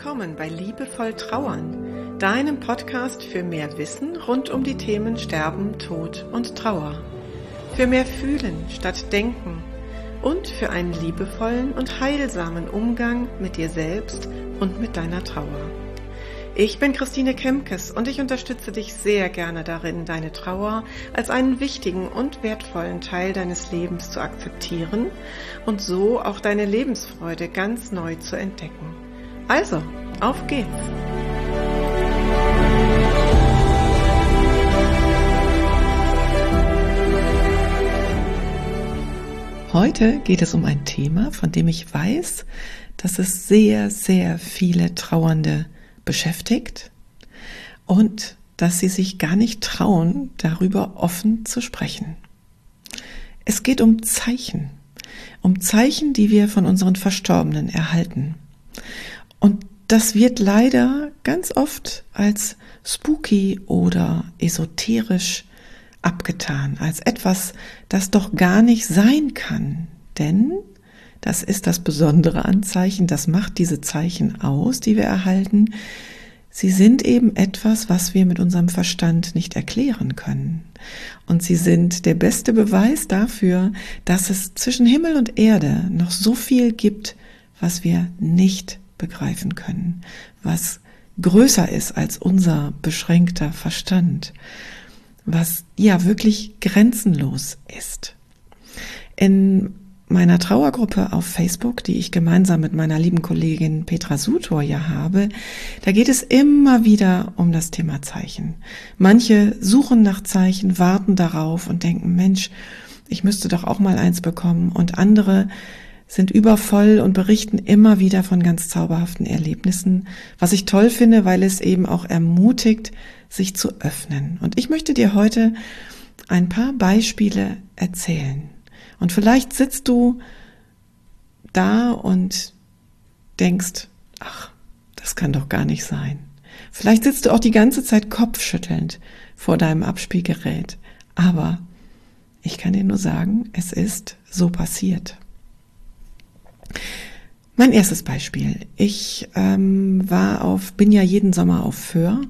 willkommen bei Liebevoll Trauern, deinem Podcast für mehr Wissen rund um die Themen Sterben, Tod und Trauer. Für mehr Fühlen statt Denken und für einen liebevollen und heilsamen Umgang mit dir selbst und mit deiner Trauer. Ich bin Christine Kemkes und ich unterstütze dich sehr gerne darin, deine Trauer als einen wichtigen und wertvollen Teil deines Lebens zu akzeptieren und so auch deine Lebensfreude ganz neu zu entdecken. Also, auf geht's! Heute geht es um ein Thema, von dem ich weiß, dass es sehr, sehr viele Trauernde beschäftigt und dass sie sich gar nicht trauen, darüber offen zu sprechen. Es geht um Zeichen, die wir von unseren Verstorbenen erhalten. Und das wird leider ganz oft als spooky oder esoterisch abgetan, als etwas, das doch gar nicht sein kann. Denn das ist das Besondere an Zeichen, das macht diese Zeichen aus, die wir erhalten. Sie sind eben etwas, was wir mit unserem Verstand nicht erklären können. Und sie sind der beste Beweis dafür, dass es zwischen Himmel und Erde noch so viel gibt, was wir nicht begreifen können, was größer ist als unser beschränkter Verstand, was ja wirklich grenzenlos ist. In meiner Trauergruppe auf Facebook, die ich gemeinsam mit meiner lieben Kollegin Petra Sutor ja habe, da geht es immer wieder um das Thema Zeichen. Manche suchen nach Zeichen, warten darauf und denken, Mensch, ich müsste doch auch mal eins bekommen. Und andere sind übervoll und berichten immer wieder von ganz zauberhaften Erlebnissen, was ich toll finde, weil es eben auch ermutigt, sich zu öffnen. Und ich möchte dir heute ein paar Beispiele erzählen. Und vielleicht sitzt du da und denkst, ach, das kann doch gar nicht sein. Vielleicht sitzt du auch die ganze Zeit kopfschüttelnd vor deinem Abspielgerät. Aber ich kann dir nur sagen, es ist so passiert. Mein erstes Beispiel. Ich bin ja jeden Sommer auf Föhr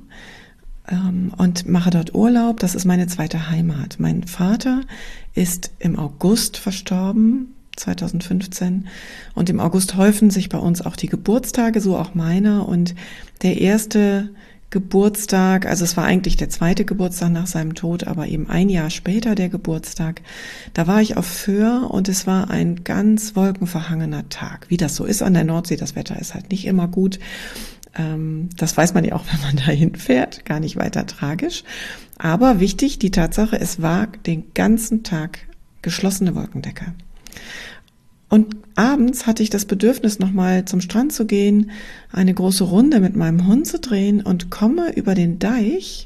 und mache dort Urlaub. Das ist meine zweite Heimat. Mein Vater ist im August verstorben, 2015. Und im August häufen sich bei uns auch die Geburtstage, so auch meiner. Und der erste Geburtstag, also es war eigentlich der zweite Geburtstag nach seinem Tod, aber eben ein Jahr später der Geburtstag, da war ich auf Föhr und es war ein ganz wolkenverhangener Tag. Wie das so ist an der Nordsee, das Wetter ist halt nicht immer gut. Das weiß man ja auch, wenn man dahin fährt, gar nicht weiter tragisch. Aber wichtig, die Tatsache, es war den ganzen Tag geschlossene Wolkendecke. Und abends hatte ich das Bedürfnis, nochmal zum Strand zu gehen, eine große Runde mit meinem Hund zu drehen und komme über den Deich,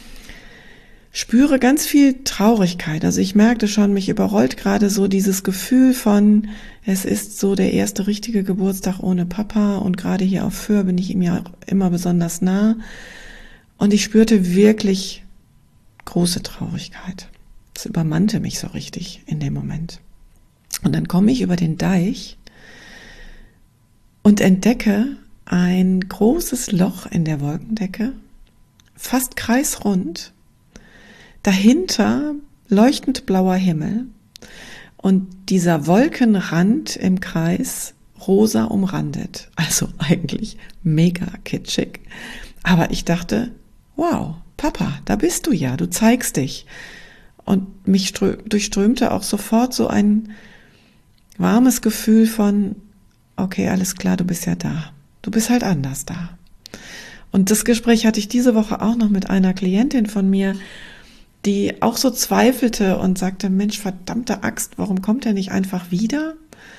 spüre ganz viel Traurigkeit. Also ich merkte schon, mich überrollt gerade so dieses Gefühl von, es ist so der erste richtige Geburtstag ohne Papa und gerade hier auf Föhr bin ich ihm ja immer besonders nah. Und ich spürte wirklich große Traurigkeit. Es übermannte mich so richtig in dem Moment. Und dann komme ich über den Deich und entdecke ein großes Loch in der Wolkendecke, fast kreisrund, dahinter leuchtend blauer Himmel und dieser Wolkenrand im Kreis rosa umrandet. Also eigentlich mega kitschig. Aber ich dachte, wow, Papa, da bist du ja, du zeigst dich. Und mich durchströmte auch sofort so ein warmes Gefühl von, okay, alles klar, du bist ja da. Du bist halt anders da. Und das Gespräch hatte ich diese Woche auch noch mit einer Klientin von mir, die auch so zweifelte und sagte, Mensch, verdammte Axt, warum kommt er nicht einfach wieder?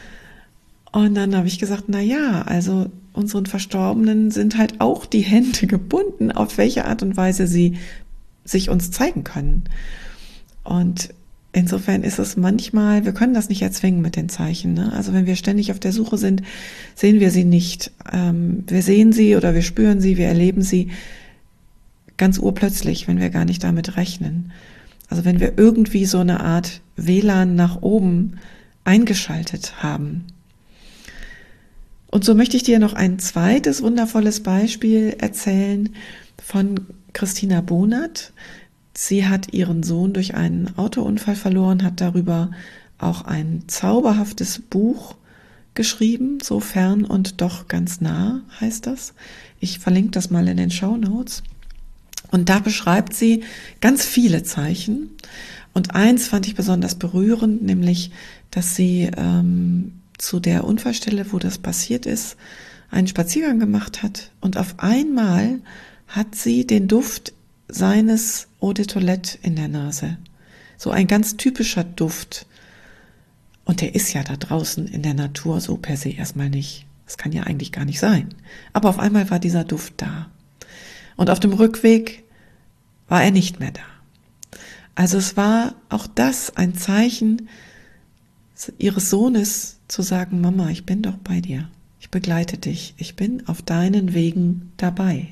Und dann habe ich gesagt, na ja, also unseren Verstorbenen sind halt auch die Hände gebunden, auf welche Art und Weise sie sich uns zeigen können. Und insofern ist es manchmal, wir können das nicht erzwingen mit den Zeichen, ne? Also wenn wir ständig auf der Suche sind, sehen wir sie nicht. Wir sehen sie oder wir spüren sie, wir erleben sie ganz urplötzlich, wenn wir gar nicht damit rechnen. Also wenn wir irgendwie so eine Art WLAN nach oben eingeschaltet haben. Und so möchte ich dir noch ein zweites wundervolles Beispiel erzählen von Christina Bohnert. Sie hat ihren Sohn durch einen Autounfall verloren, hat darüber auch ein zauberhaftes Buch geschrieben, so fern und doch ganz nah heißt das. Ich verlinke das mal in den Shownotes. Und da beschreibt sie ganz viele Zeichen. Und eins fand ich besonders berührend, nämlich, dass sie zu der Unfallstelle, wo das passiert ist, einen Spaziergang gemacht hat. Und auf einmal hat sie den Duft seines Eau de Toilette in der Nase. So ein ganz typischer Duft. Und der ist ja da draußen in der Natur so per se erstmal nicht. Das kann ja eigentlich gar nicht sein. Aber auf einmal war dieser Duft da. Und auf dem Rückweg war er nicht mehr da. Also es war auch das ein Zeichen ihres Sohnes zu sagen, Mama, ich bin doch bei dir. Ich begleite dich. Ich bin auf deinen Wegen dabei.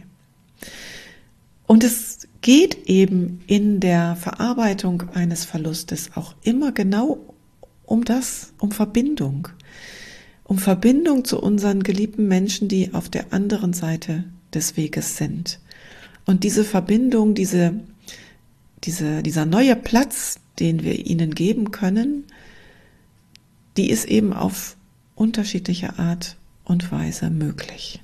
Und es geht eben in der Verarbeitung eines Verlustes auch immer genau um das, um Verbindung zu unseren geliebten Menschen, die auf der anderen Seite des Weges sind. Und diese Verbindung, dieser neue Platz, den wir ihnen geben können, die ist eben auf unterschiedliche Art und Weise möglich.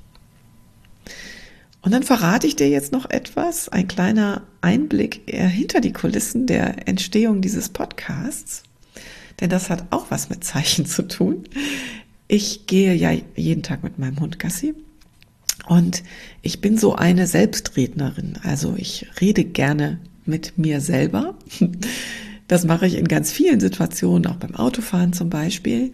Und dann verrate ich dir jetzt noch etwas, ein kleiner Einblick hinter die Kulissen der Entstehung dieses Podcasts. Denn das hat auch was mit Zeichen zu tun. Ich gehe ja jeden Tag mit meinem Hund Gassi und ich bin so eine Selbstrednerin. Also ich rede gerne mit mir selber. Das mache ich in ganz vielen Situationen, auch beim Autofahren zum Beispiel.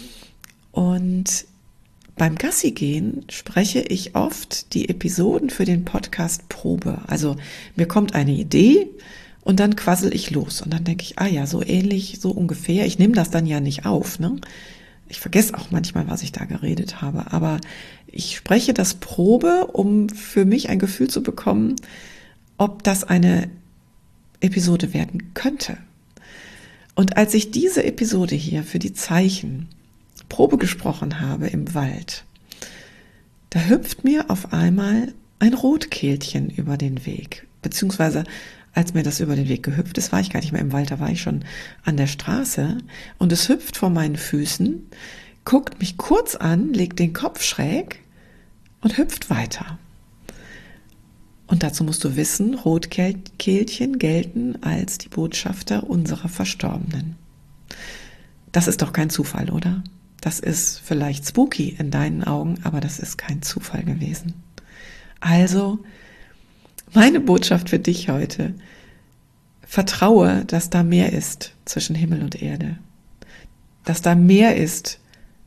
Und beim Gassi gehen spreche ich oft die Episoden für den Podcast Probe. Also mir kommt eine Idee und dann quassel ich los. Und dann denke ich, ja, so ähnlich, so ungefähr. Ich nehme das dann ja nicht auf, ne? Ich vergesse auch manchmal, was ich da geredet habe. Aber ich spreche das Probe, um für mich ein Gefühl zu bekommen, ob das eine Episode werden könnte. Und als ich diese Episode hier für die Zeichen Probe gesprochen habe im Wald, da hüpft mir auf einmal ein Rotkehlchen über den Weg. Beziehungsweise, als mir das über den Weg gehüpft ist, war ich gar nicht mehr im Wald, da war ich schon an der Straße. Und es hüpft vor meinen Füßen, guckt mich kurz an, legt den Kopf schräg und hüpft weiter. Und dazu musst du wissen, Rotkehlchen gelten als die Botschafter unserer Verstorbenen. Das ist doch kein Zufall, oder? Das ist vielleicht spooky in deinen Augen, aber das ist kein Zufall gewesen. Also, meine Botschaft für dich heute: Vertraue, dass da mehr ist zwischen Himmel und Erde. Dass da mehr ist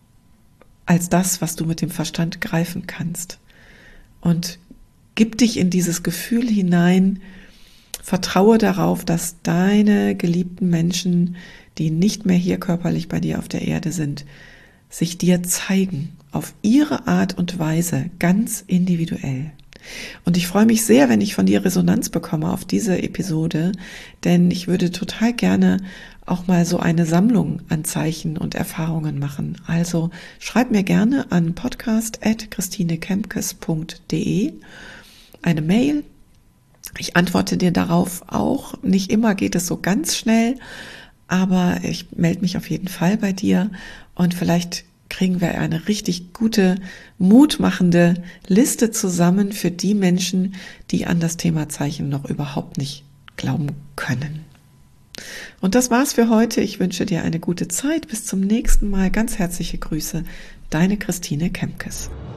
als das, was du mit dem Verstand greifen kannst. Und gib dich in dieses Gefühl hinein, vertraue darauf, dass deine geliebten Menschen, die nicht mehr hier körperlich bei dir auf der Erde sind, sich dir zeigen, auf ihre Art und Weise, ganz individuell. Und ich freue mich sehr, wenn ich von dir Resonanz bekomme auf diese Episode, denn ich würde total gerne auch mal so eine Sammlung an Zeichen und Erfahrungen machen. Also schreib mir gerne an podcast@christinekemkes.de eine Mail. Ich antworte dir darauf auch. Nicht immer geht es so ganz schnell, aber ich melde mich auf jeden Fall bei dir und vielleicht kriegen wir eine richtig gute, mutmachende Liste zusammen für die Menschen, die an das Thema Zeichen noch überhaupt nicht glauben können. Und das war's für heute. Ich wünsche dir eine gute Zeit. Bis zum nächsten Mal. Ganz herzliche Grüße. Deine Christine Kemkes.